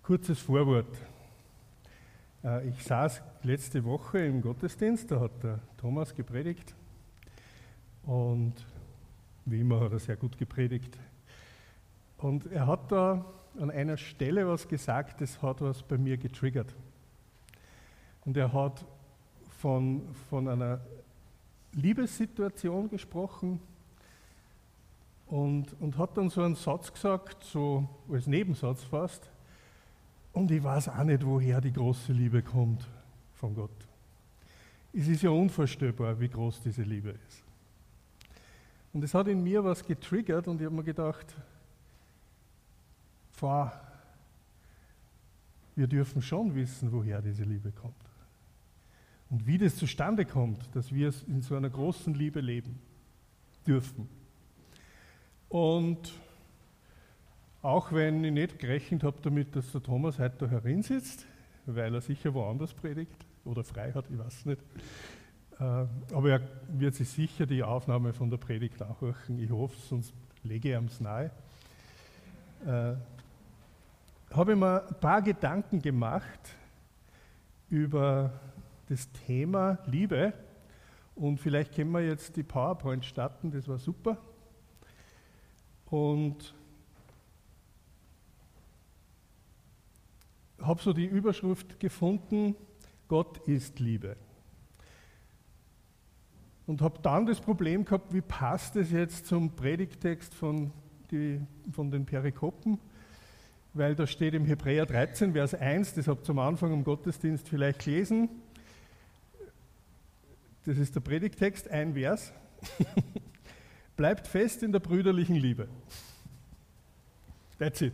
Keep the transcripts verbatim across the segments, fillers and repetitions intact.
Kurzes Vorwort. Ich saß letzte Woche im Gottesdienst, da hat der Thomas gepredigt und wie immer hat er sehr gut gepredigt. Und er hat da an einer Stelle was gesagt, das hat was bei mir getriggert. Und er hat von, von einer Liebessituation gesprochen und, und hat dann so einen Satz gesagt, so als Nebensatz fast, und ich weiß auch nicht, woher die große Liebe kommt von Gott. Es ist ja unvorstellbar, wie groß diese Liebe ist. Und es hat in mir was getriggert und ich habe mir gedacht, Pfarr, wir dürfen schon wissen, woher diese Liebe kommt. Und wie das zustande kommt, dass wir in so einer großen Liebe leben dürfen. Und auch wenn ich nicht gerechnet habe damit, dass der Thomas heute da herin sitzt, weil er sicher woanders predigt oder frei hat, ich weiß nicht. Aber er wird sich sicher die Aufnahme von der Predigt anhören. Ich hoffe, sonst lege ich ihm es nahe. Äh, habe ich mir ein paar Gedanken gemacht über das Thema Liebe und vielleicht können wir jetzt die PowerPoint starten, das war super. Und habe so die Überschrift gefunden, Gott ist Liebe. Und habe dann das Problem gehabt, wie passt es jetzt zum Predigtext von, die, von den Perikopen, weil da steht im Hebräer dreizehn, Vers eins, das habt ihr am Anfang im Gottesdienst vielleicht gelesen. Das ist der Predigtext, ein Vers. Bleibt fest in der brüderlichen Liebe. That's it.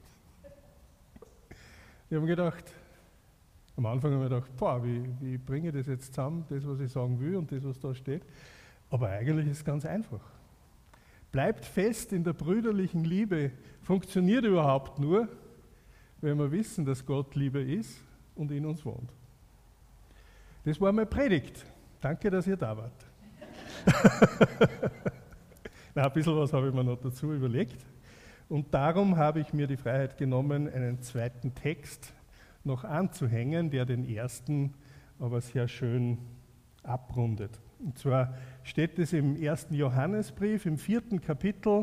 Ich habe mir gedacht, am Anfang habe ich mir gedacht, boah, wie, wie bringe ich das jetzt zusammen, das, was ich sagen will und das, was da steht. Aber eigentlich ist es ganz einfach. Bleibt fest in der brüderlichen Liebe funktioniert überhaupt nur, wenn wir wissen, dass Gott Liebe ist und in uns wohnt. Das war meine Predigt. Danke, dass ihr da wart. Na, ein bisschen was habe ich mir noch dazu überlegt. Und darum habe ich mir die Freiheit genommen, einen zweiten Text noch anzuhängen, der den ersten aber sehr schön abrundet. Und zwar steht es im ersten Johannesbrief, im vierten Kapitel.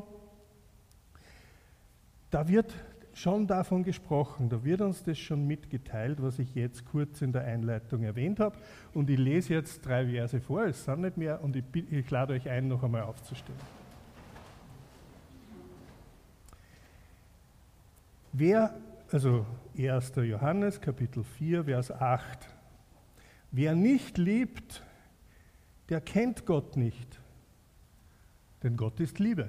Da wird schon davon gesprochen, da wird uns das schon mitgeteilt, was ich jetzt kurz in der Einleitung erwähnt habe. Und ich lese jetzt drei Verse vor, es sind nicht mehr, und ich, ich lade euch ein, noch einmal aufzustehen. Wer, also erster Johannes, Kapitel vier, Vers acht. Wer nicht liebt, der kennt Gott nicht, denn Gott ist Liebe.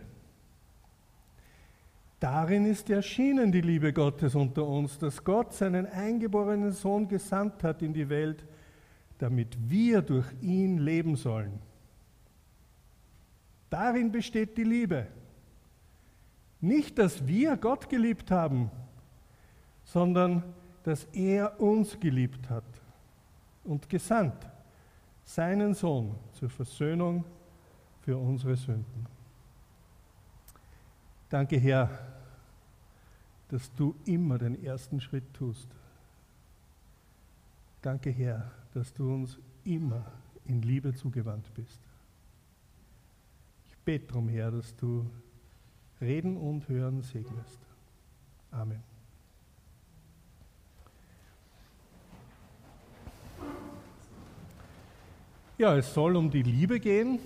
Darin ist erschienen die Liebe Gottes unter uns, dass Gott seinen eingeborenen Sohn gesandt hat in die Welt, damit wir durch ihn leben sollen. Darin besteht die Liebe. Nicht, dass wir Gott geliebt haben, sondern dass er uns geliebt hat und gesandt, seinen Sohn zur Versöhnung für unsere Sünden. Danke, Herr, dass du immer den ersten Schritt tust. Danke, Herr, dass du uns immer in Liebe zugewandt bist. Ich bete darum, Herr, dass du Reden und Hören segnest. Amen. Ja, es soll um die Liebe gehen.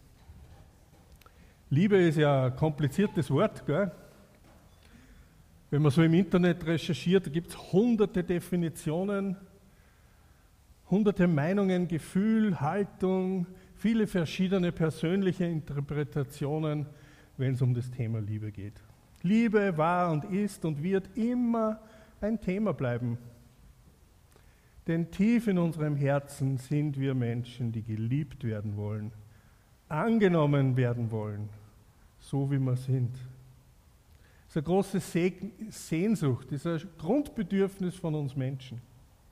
Liebe ist ja ein kompliziertes Wort, gell? Wenn man so im Internet recherchiert, da gibt es hunderte Definitionen, hunderte Meinungen, Gefühl, Haltung, viele verschiedene persönliche Interpretationen, wenn es um das Thema Liebe geht. Liebe war und ist und wird immer ein Thema bleiben. Denn tief in unserem Herzen sind wir Menschen, die geliebt werden wollen, angenommen werden wollen, so wie wir sind. Das ist eine große Sehnsucht, das ist ein Grundbedürfnis von uns Menschen.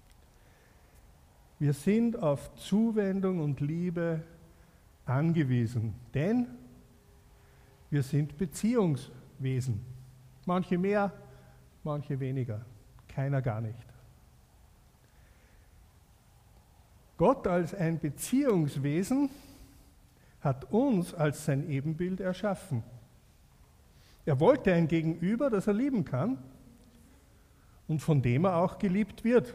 Wir sind auf Zuwendung und Liebe angewiesen, denn wir sind Beziehungswesen. Manche mehr, manche weniger. Keiner gar nicht. Gott als ein Beziehungswesen hat uns als sein Ebenbild erschaffen. Er wollte ein Gegenüber, das er lieben kann und von dem er auch geliebt wird.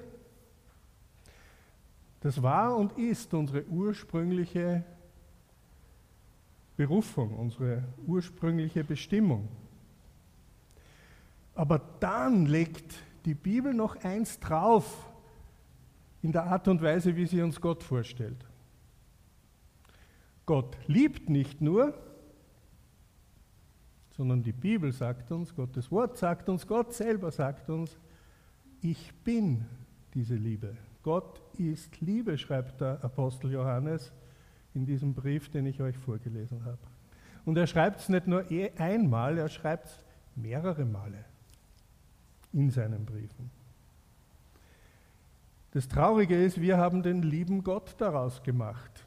Das war und ist unsere ursprüngliche Berufung, unsere ursprüngliche Bestimmung. Aber dann legt die Bibel noch eins drauf in der Art und Weise, wie sie uns Gott vorstellt. Gott liebt nicht nur, sondern die Bibel sagt uns, Gottes Wort sagt uns, Gott selber sagt uns, ich bin diese Liebe. Gott ist Liebe, schreibt der Apostel Johannes in diesem Brief, den ich euch vorgelesen habe. Und er schreibt es nicht nur einmal, er schreibt es mehrere Male in seinen Briefen. Das Traurige ist, wir haben den lieben Gott daraus gemacht.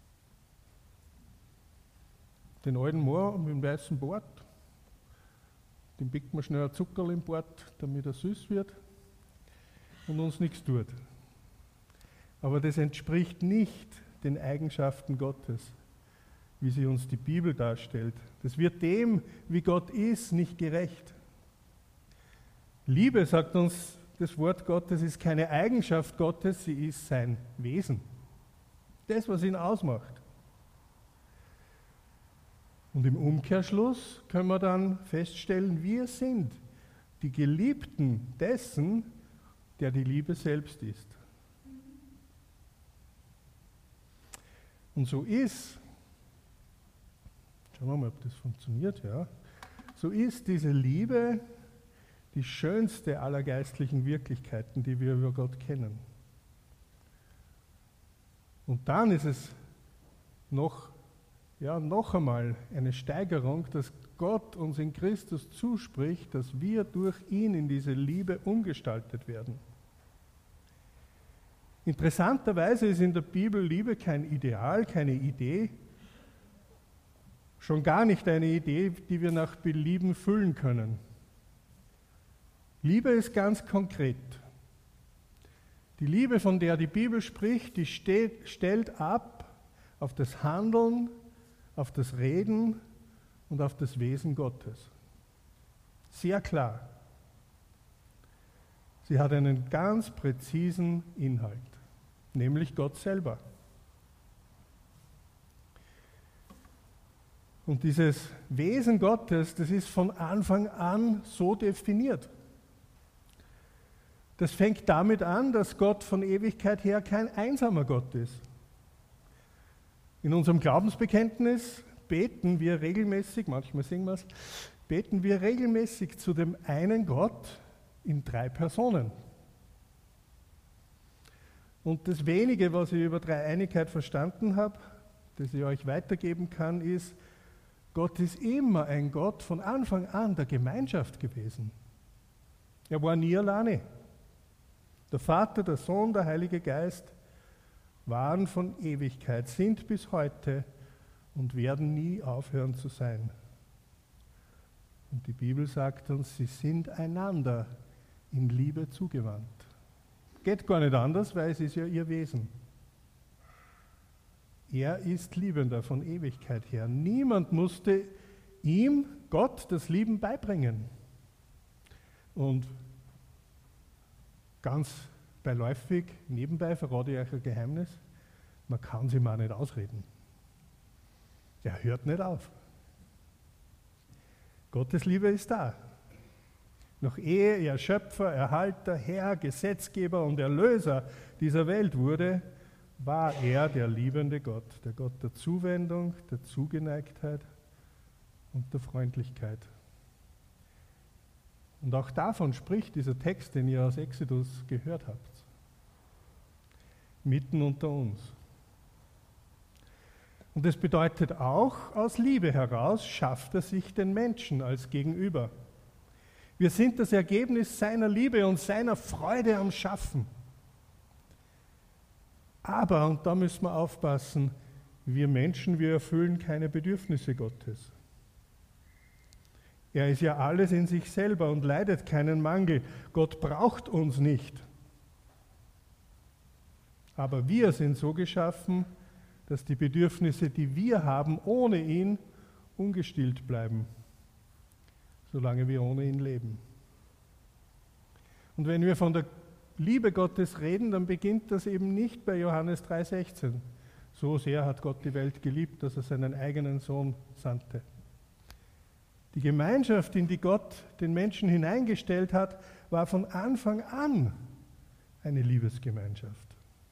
Den alten Moor mit dem weißen Bart, dem pickt man schnell ein Zuckerl im Bart, damit er süß wird und uns nichts tut. Aber das entspricht nicht den Eigenschaften Gottes, wie sie uns die Bibel darstellt. Das wird dem, wie Gott ist, nicht gerecht. Liebe, sagt uns das Wort Gottes, ist keine Eigenschaft Gottes, sie ist sein Wesen. Das, was ihn ausmacht. Und im Umkehrschluss können wir dann feststellen, wir sind die Geliebten dessen, der die Liebe selbst ist. Und so ist, schauen wir mal, ob das funktioniert, ja, so ist diese Liebe die schönste aller geistlichen Wirklichkeiten, die wir über Gott kennen. Und dann ist es noch, ja, noch einmal eine Steigerung, dass Gott uns in Christus zuspricht, dass wir durch ihn in diese Liebe umgestaltet werden. Interessanterweise ist in der Bibel Liebe kein Ideal, keine Idee, schon gar nicht eine Idee, die wir nach Belieben füllen können. Liebe ist ganz konkret. Die Liebe, von der die Bibel spricht, die steht, stellt ab auf das Handeln, auf das Reden und auf das Wesen Gottes. Sehr klar. Sie hat einen ganz präzisen Inhalt, nämlich Gott selber. Und dieses Wesen Gottes, das ist von Anfang an so definiert. Das fängt damit an, dass Gott von Ewigkeit her kein einsamer Gott ist. In unserem Glaubensbekenntnis beten wir regelmäßig, manchmal singen wir es, beten wir regelmäßig zu dem einen Gott in drei Personen. Und das Wenige, was ich über Dreieinigkeit verstanden habe, das ich euch weitergeben kann, ist, Gott ist immer ein Gott von Anfang an der Gemeinschaft gewesen. Er war nie alleine. Der Vater, der Sohn, der Heilige Geist waren von Ewigkeit, sind bis heute und werden nie aufhören zu sein. Und die Bibel sagt uns, sie sind einander in Liebe zugewandt. Geht gar nicht anders, weil es ist ja ihr Wesen. Er ist Liebender von Ewigkeit her. Niemand musste ihm, Gott, das Lieben beibringen. Und ganz beiläufig, nebenbei verrate ich euch ein Geheimnis, man kann sie mal nicht ausreden. Er hört nicht auf. Gottes Liebe ist da. Noch ehe er Schöpfer, Erhalter, Herr, Gesetzgeber und Erlöser dieser Welt wurde, war er der liebende Gott, der Gott der Zuwendung, der Zugeneigtheit und der Freundlichkeit. Und auch davon spricht dieser Text, den ihr aus Exodus gehört habt. Mitten unter uns. Und das bedeutet auch, aus Liebe heraus schafft er sich den Menschen als Gegenüber. Wir sind das Ergebnis seiner Liebe und seiner Freude am Schaffen. Aber, und da müssen wir aufpassen, wir Menschen, wir erfüllen keine Bedürfnisse Gottes. Er ist ja alles in sich selber und leidet keinen Mangel. Gott braucht uns nicht. Aber wir sind so geschaffen, dass die Bedürfnisse, die wir haben, ohne ihn ungestillt bleiben, solange wir ohne ihn leben. Und wenn wir von der Liebe Gottes reden, dann beginnt das eben nicht bei Johannes drei sechzehn. So sehr hat Gott die Welt geliebt, dass er seinen eigenen Sohn sandte. Die Gemeinschaft, in die Gott den Menschen hineingestellt hat, war von Anfang an eine Liebesgemeinschaft.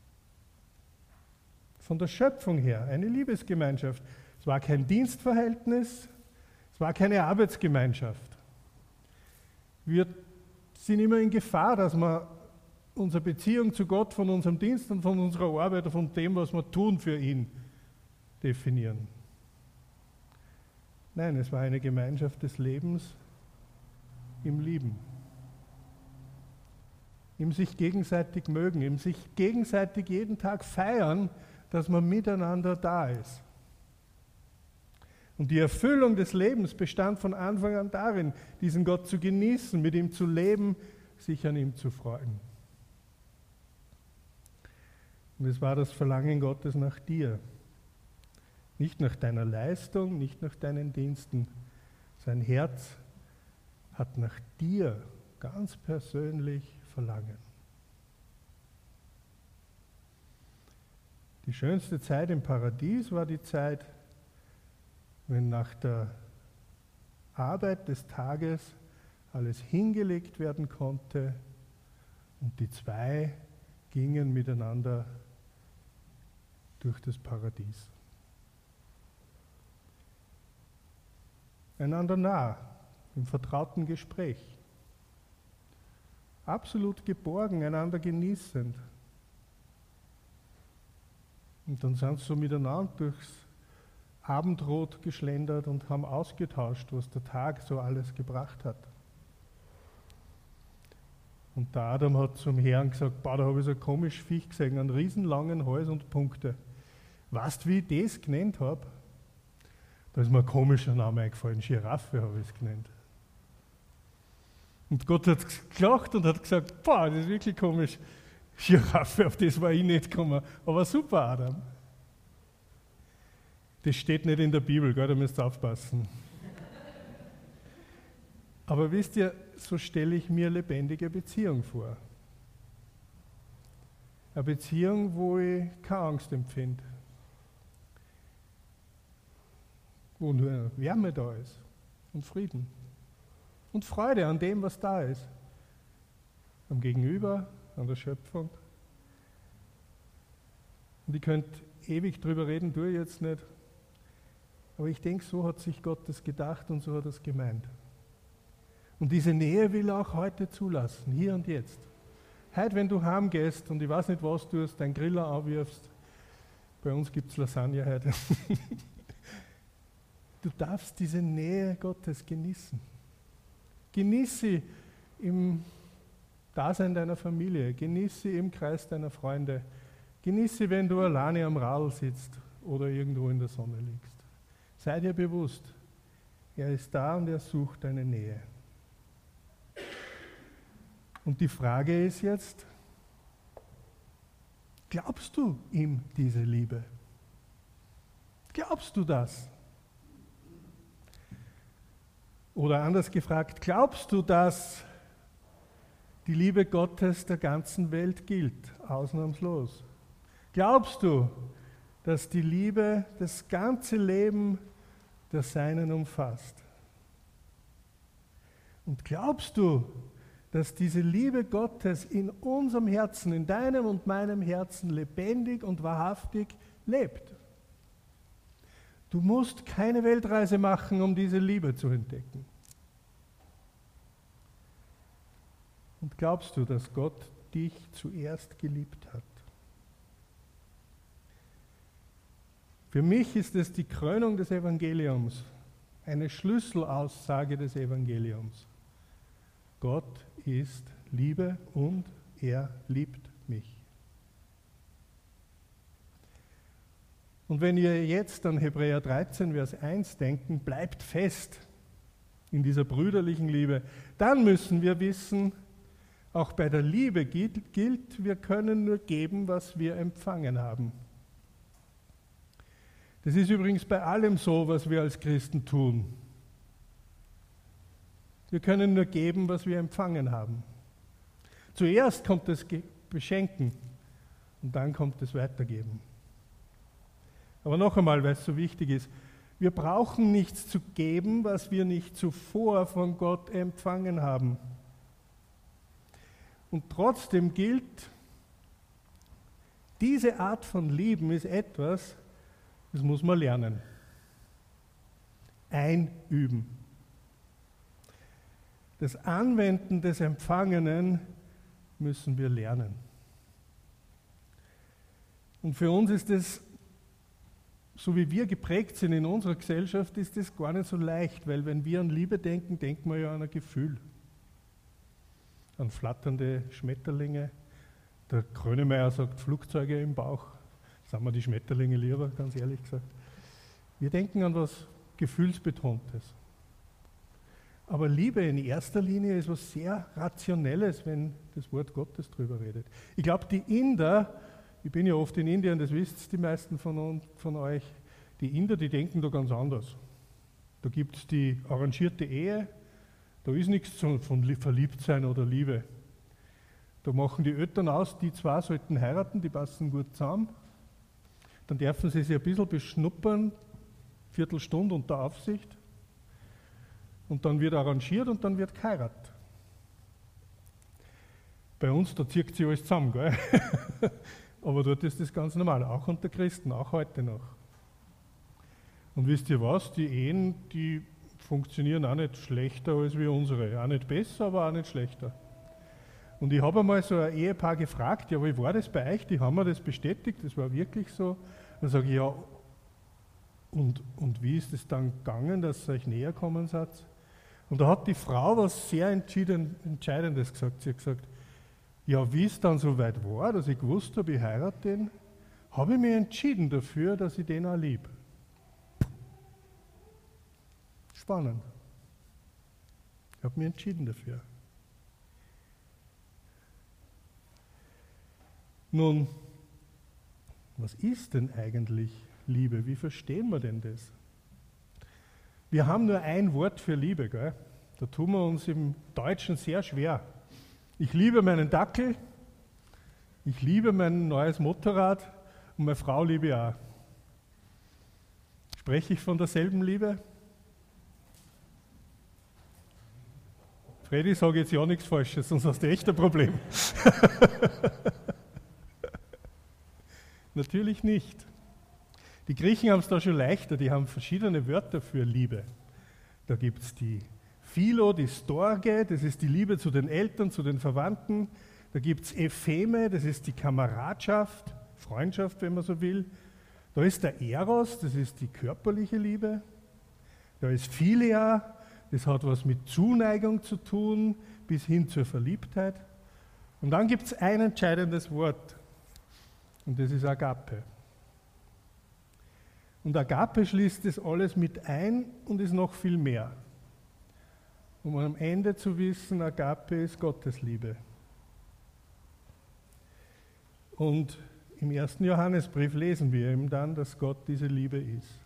Von der Schöpfung her eine Liebesgemeinschaft. Es war kein Dienstverhältnis, es war keine Arbeitsgemeinschaft. Wir sind immer in Gefahr, dass wir unsere Beziehung zu Gott von unserem Dienst und von unserer Arbeit und von dem, was wir tun für ihn, definieren. Nein, es war eine Gemeinschaft des Lebens im Lieben. Im sich gegenseitig mögen, im sich gegenseitig jeden Tag feiern, dass man miteinander da ist. Und die Erfüllung des Lebens bestand von Anfang an darin, diesen Gott zu genießen, mit ihm zu leben, sich an ihm zu freuen. Und es war das Verlangen Gottes nach dir. Nicht nach deiner Leistung, nicht nach deinen Diensten. Sein Herz hat nach dir ganz persönlich Verlangen. Die schönste Zeit im Paradies war die Zeit, wenn nach der Arbeit des Tages alles hingelegt werden konnte und die zwei gingen miteinander durch das Paradies. Einander nah, im vertrauten Gespräch. Absolut geborgen, einander genießend. Und dann sind sie so miteinander durchs Abendrot geschlendert und haben ausgetauscht, was der Tag so alles gebracht hat. Und der Adam hat zum Herrn gesagt, boah, da habe ich so ein komisches Viech gesehen, einen riesenlangen Hals und Punkte. Weißt du, wie ich das genannt habe? Da ist mir ein komischer Name eingefallen, Giraffe habe ich es genannt. Und Gott hat gelacht und hat gesagt, boah, das ist wirklich komisch. Giraffe, auf das war ich nicht gekommen. Aber super, Adam. Das steht nicht in der Bibel, gell? Da müsst ihr aufpassen. Aber wisst ihr, so stelle ich mir lebendige Beziehung vor. Eine Beziehung, wo ich keine Angst empfinde. Wo nur Wärme da ist und Frieden. Und Freude an dem, was da ist. Am Gegenüber, an der Schöpfung. Und ich könnte ewig drüber reden, tue ich jetzt nicht. Aber ich denke, so hat sich Gott das gedacht und so hat er es gemeint. Und diese Nähe will er auch heute zulassen, hier und jetzt. Heute, wenn du heimgehst und ich weiß nicht, was du tust, deinen Griller anwirfst, bei uns gibt es Lasagne heute, du darfst diese Nähe Gottes genießen. Genieß sie im Dasein deiner Familie, genieß sie im Kreis deiner Freunde, genieß sie, wenn du alleine am Radl sitzt oder irgendwo in der Sonne liegst. Sei dir bewusst, er ist da und er sucht deine Nähe. Und die Frage ist jetzt, glaubst du ihm diese Liebe? Glaubst du das? Oder anders gefragt, glaubst du, dass die Liebe Gottes der ganzen Welt gilt, ausnahmslos? Glaubst du, dass die Liebe das ganze Leben der Seinen umfasst? Und glaubst du, dass diese Liebe Gottes in unserem Herzen, in deinem und meinem Herzen lebendig und wahrhaftig lebt? Du musst keine Weltreise machen, um diese Liebe zu entdecken. Und glaubst du, dass Gott dich zuerst geliebt hat? Für mich ist es die Krönung des Evangeliums, eine Schlüsselaussage des Evangeliums. Gott ist Liebe und er liebt mich. Und wenn ihr jetzt an Hebräer dreizehn, Vers eins denken, bleibt fest in dieser brüderlichen Liebe, dann müssen wir wissen, auch bei der Liebe gilt, gilt, wir können nur geben, was wir empfangen haben. Das ist übrigens bei allem so, was wir als Christen tun. Wir können nur geben, was wir empfangen haben. Zuerst kommt das Beschenken und dann kommt das Weitergeben. Aber noch einmal, weil es so wichtig ist, wir brauchen nichts zu geben, was wir nicht zuvor von Gott empfangen haben. Und trotzdem gilt, diese Art von Lieben ist etwas, das muss man lernen. Einüben. Das Anwenden des Empfangenen müssen wir lernen. Und für uns ist es, so wie wir geprägt sind in unserer Gesellschaft, ist das gar nicht so leicht, weil wenn wir an Liebe denken, denken wir ja an ein Gefühl. An flatternde Schmetterlinge. Der Grönemeyer sagt Flugzeuge im Bauch. Sagen wir die Schmetterlinge lieber, ganz ehrlich gesagt. Wir denken an was Gefühlsbetontes. Aber Liebe in erster Linie ist was sehr Rationelles, wenn das Wort Gottes drüber redet. Ich glaube, die Inder, ich bin ja oft in Indien, das wisst die meisten von, uns, von euch, die Inder, die denken da ganz anders. Da gibt es die arrangierte Ehe, da ist nichts von Verliebtsein oder Liebe. Da machen die Eltern aus, die zwei sollten heiraten, die passen gut zusammen. Dann dürfen sie sich ein bisschen beschnuppern, Viertelstunde unter Aufsicht. Und dann wird arrangiert und dann wird geheiratet. Bei uns, da zieht sich alles zusammen, gell? Aber dort ist das ganz normal, auch unter Christen, auch heute noch. Und wisst ihr was, die Ehen, die funktionieren auch nicht schlechter als wie unsere. Auch nicht besser, aber auch nicht schlechter. Und ich habe einmal so ein Ehepaar gefragt, ja, wie war das bei euch? Die haben mir das bestätigt, das war wirklich so. Dann sage ich, ja, und, und wie ist es dann gegangen, dass ihr euch näher gekommen seid? Und da hat die Frau was sehr Entscheidendes gesagt. Sie hat gesagt, ja, wie es dann so weit war, dass ich gewusst habe, ich heirate den, habe ich mich entschieden dafür, dass ich den auch liebe. Spannend. Ich habe mich entschieden dafür. Nun, was ist denn eigentlich Liebe? Wie verstehen wir denn das? Wir haben nur ein Wort für Liebe, gell? Da tun wir uns im Deutschen sehr schwer. Ich liebe meinen Dackel, ich liebe mein neues Motorrad und meine Frau liebe ich auch. Spreche ich von derselben Liebe? Freddy, sage jetzt ja nichts Falsches, sonst hast du echt ein Problem. Natürlich nicht. Die Griechen haben es da schon leichter, die haben verschiedene Wörter für Liebe. Da gibt es die Philo, die Storge, das ist die Liebe zu den Eltern, zu den Verwandten. Da gibt es Epheme, das ist die Kameradschaft, Freundschaft, wenn man so will. Da ist der Eros, das ist die körperliche Liebe. Da ist Philia, das hat was mit Zuneigung zu tun, bis hin zur Verliebtheit. Und dann gibt es ein entscheidendes Wort, und das ist Agape. Und Agape schließt das alles mit ein und ist noch viel mehr. Um am Ende zu wissen, Agape ist Gottes Liebe. Und im ersten Johannesbrief lesen wir eben dann, dass Gott diese Liebe ist.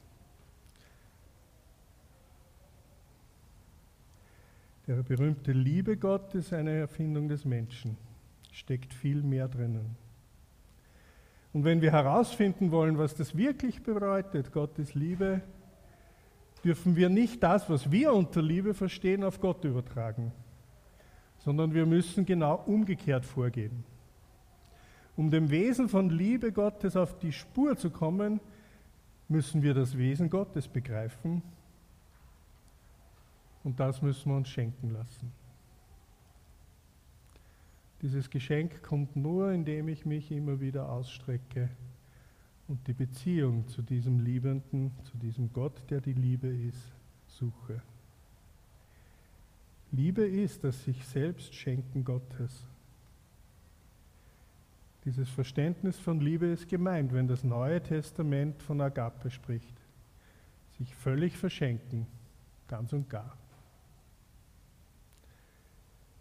Der berühmte Liebe Gott ist eine Erfindung des Menschen. Steckt viel mehr drinnen. Und wenn wir herausfinden wollen, was das wirklich bedeutet, Gottes Liebe, dürfen wir nicht das, was wir unter Liebe verstehen, auf Gott übertragen, sondern wir müssen genau umgekehrt vorgehen. Um dem Wesen von Liebe Gottes auf die Spur zu kommen, müssen wir das Wesen Gottes begreifen, und das müssen wir uns schenken lassen. Dieses Geschenk kommt nur, indem ich mich immer wieder ausstrecke und die Beziehung zu diesem Liebenden, zu diesem Gott, der die Liebe ist, suche. Liebe ist das sich selbst schenken Gottes. Dieses Verständnis von Liebe ist gemeint, wenn das Neue Testament von Agape spricht. Sich völlig verschenken, ganz und gar.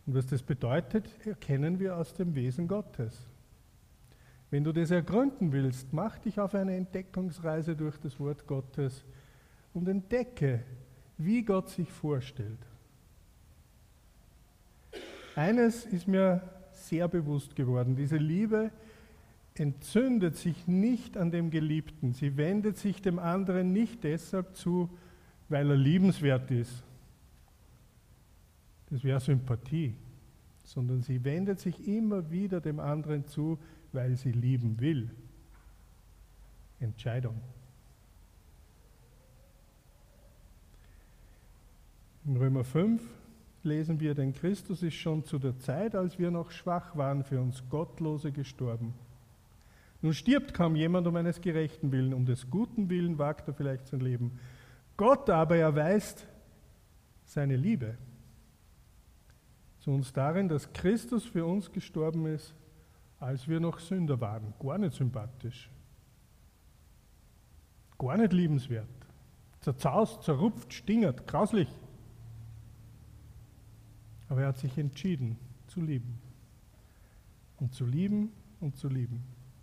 Und was das bedeutet, erkennen wir aus dem Wesen Gottes. Wenn du das ergründen willst, mach dich auf eine Entdeckungsreise durch das Wort Gottes und entdecke, wie Gott sich vorstellt. Eines ist mir sehr bewusst geworden: Diese Liebe entzündet sich nicht an dem Geliebten. Sie wendet sich dem anderen nicht deshalb zu, weil er liebenswert ist. Das wäre Sympathie. Sondern sie wendet sich immer wieder dem anderen zu, weil sie lieben will. Entscheidung. In Römer fünf lesen wir, denn Christus ist schon zu der Zeit, als wir noch schwach waren, für uns Gottlose gestorben. Nun stirbt kaum jemand um eines gerechten Willen, um des guten Willen wagt er vielleicht sein Leben. Gott aber erweist seine Liebe zu uns darin, dass Christus für uns gestorben ist, als wir noch Sünder waren. Gar nicht sympathisch, gar nicht liebenswert, zerzaust, zerrupft, stingert, grauslich. Aber er hat sich entschieden zu lieben und zu lieben und zu lieben.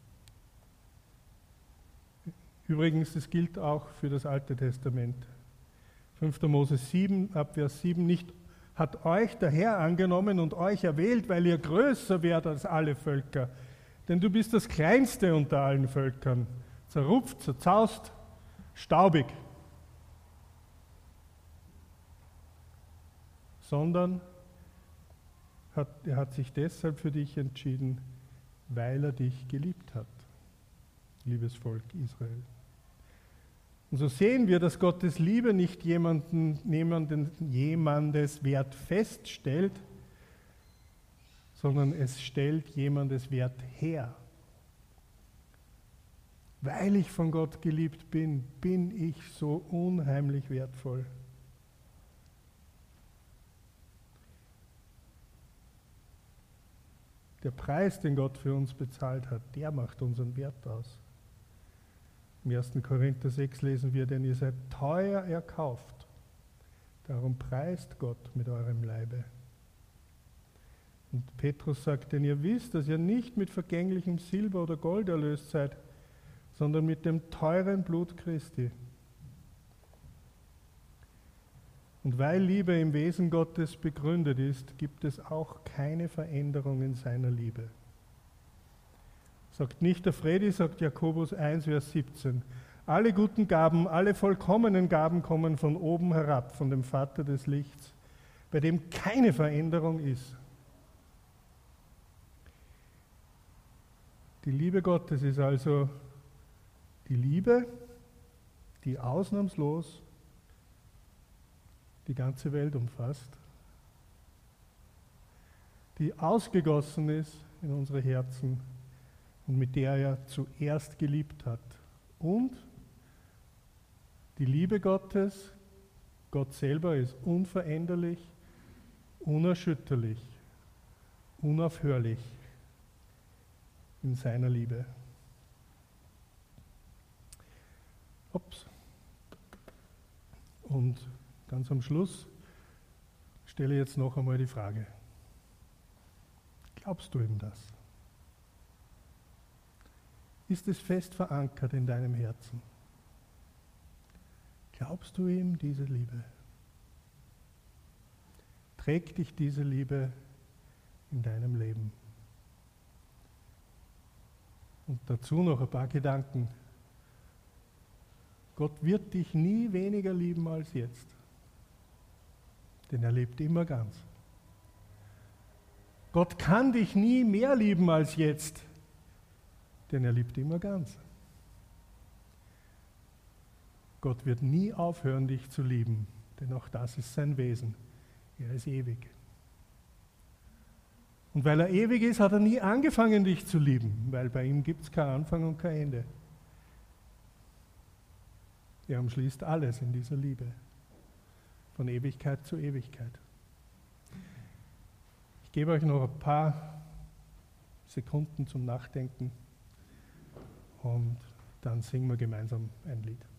Übrigens, das gilt auch für das Alte Testament. fünfter Mose sieben, ab Vers sieben, nicht hat euch der Herr angenommen und euch erwählt, weil ihr größer werdet als alle Völker. Denn du bist das Kleinste unter allen Völkern, zerrupft, zerzaust, staubig. Sondern hat, er hat sich deshalb für dich entschieden, weil er dich geliebt hat, liebes Volk Israel. Und so sehen wir, dass Gottes Liebe nicht jemanden, jemanden, jemandes Wert feststellt, sondern es stellt jemandes Wert her. Weil ich von Gott geliebt bin, bin ich so unheimlich wertvoll. Der Preis, den Gott für uns bezahlt hat, der macht unseren Wert aus. Im ersten Korinther sechs lesen wir, denn ihr seid teuer erkauft, darum preist Gott mit eurem Leibe. Und Petrus sagt, denn ihr wisst, dass ihr nicht mit vergänglichem Silber oder Gold erlöst seid, sondern mit dem teuren Blut Christi. Und weil Liebe im Wesen Gottes begründet ist, gibt es auch keine Veränderung in seiner Liebe. Sagt nicht der Fredi, sagt Jakobus eins, Vers siebzehn. Alle guten Gaben, alle vollkommenen Gaben kommen von oben herab, von dem Vater des Lichts, bei dem keine Veränderung ist. Die Liebe Gottes ist also die Liebe, die ausnahmslos die ganze Welt umfasst, die ausgegossen ist in unsere Herzen und mit der er zuerst geliebt hat. Und die Liebe Gottes, Gott selber ist unveränderlich, unerschütterlich, unaufhörlich in seiner Liebe. Ups. Und ganz am Schluss stelle ich jetzt noch einmal die Frage: Glaubst du ihm das? Ist es fest verankert in deinem Herzen? Glaubst du ihm diese Liebe? Trägt dich diese Liebe in deinem Leben? Und dazu noch ein paar Gedanken. Gott wird dich nie weniger lieben als jetzt, denn er lebt immer ganz. Gott kann dich nie mehr lieben als jetzt, denn er liebt immer ganz. Gott wird nie aufhören, dich zu lieben, denn auch das ist sein Wesen. Er ist ewig. Und weil er ewig ist, hat er nie angefangen, dich zu lieben, weil bei ihm gibt es keinen Anfang und kein Ende. Er umschließt alles in dieser Liebe, von Ewigkeit zu Ewigkeit. Ich gebe euch noch ein paar Sekunden zum Nachdenken und dann singen wir gemeinsam ein Lied.